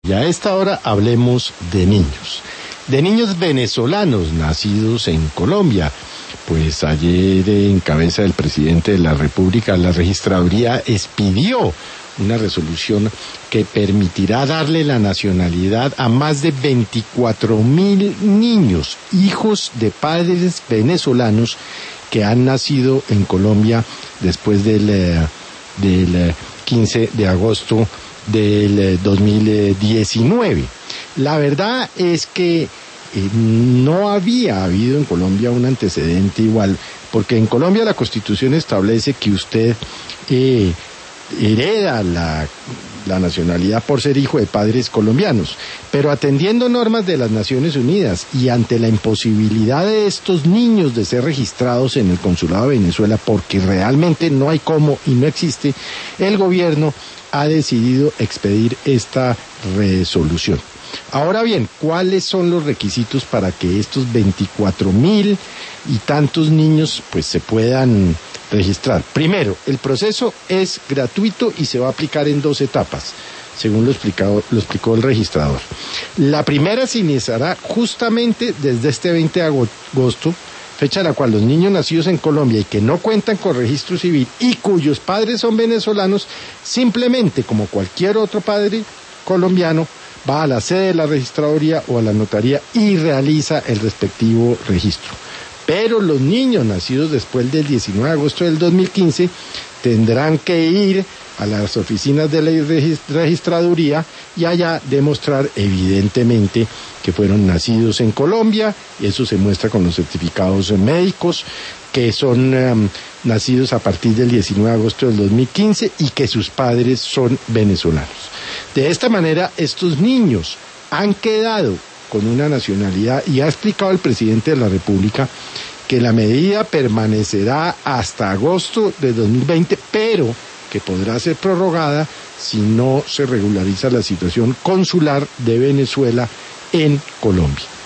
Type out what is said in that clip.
Y a esta hora hablemos de niños venezolanos nacidos en Colombia. Pues ayer, en cabeza del presidente de la República, la registraduría expidió una resolución que permitirá darle la nacionalidad a más de 24.000 niños, hijos de padres venezolanos que han nacido en Colombia después del 15 de agosto del 2019. La verdad es que no había habido en Colombia un antecedente igual, porque en Colombia la Constitución establece que usted hereda la nacionalidad por ser hijo de padres colombianos, pero atendiendo normas de las Naciones Unidas y ante la imposibilidad de estos niños de ser registrados en el Consulado de Venezuela, porque realmente no hay cómo y no existe, el gobierno ha decidido expedir esta resolución. Ahora bien, ¿cuáles son los requisitos para que estos 24.000 y tantos niños pues se puedan registrar? Primero, el proceso es gratuito y se va a aplicar en 2 etapas, según lo explicó el registrador. La primera se iniciará justamente desde este 20 de agosto, fecha en la cual los niños nacidos en Colombia y que no cuentan con registro civil y cuyos padres son venezolanos, simplemente como cualquier otro padre colombiano, va a la sede de la registraduría o a la notaría y realiza el respectivo registro. Pero los niños nacidos después del 19 de agosto del 2015 tendrán que ir a las oficinas de la registraduría y allá demostrar evidentemente que fueron nacidos en Colombia, y eso se muestra con los certificados médicos, que son nacidos a partir del 19 de agosto del 2015 y que sus padres son venezolanos. De esta manera, estos niños han quedado con una nacionalidad, y ha explicado el presidente de la República que la medida permanecerá hasta agosto de 2020, pero que podrá ser prorrogada si no se regulariza la situación consular de Venezuela en Colombia.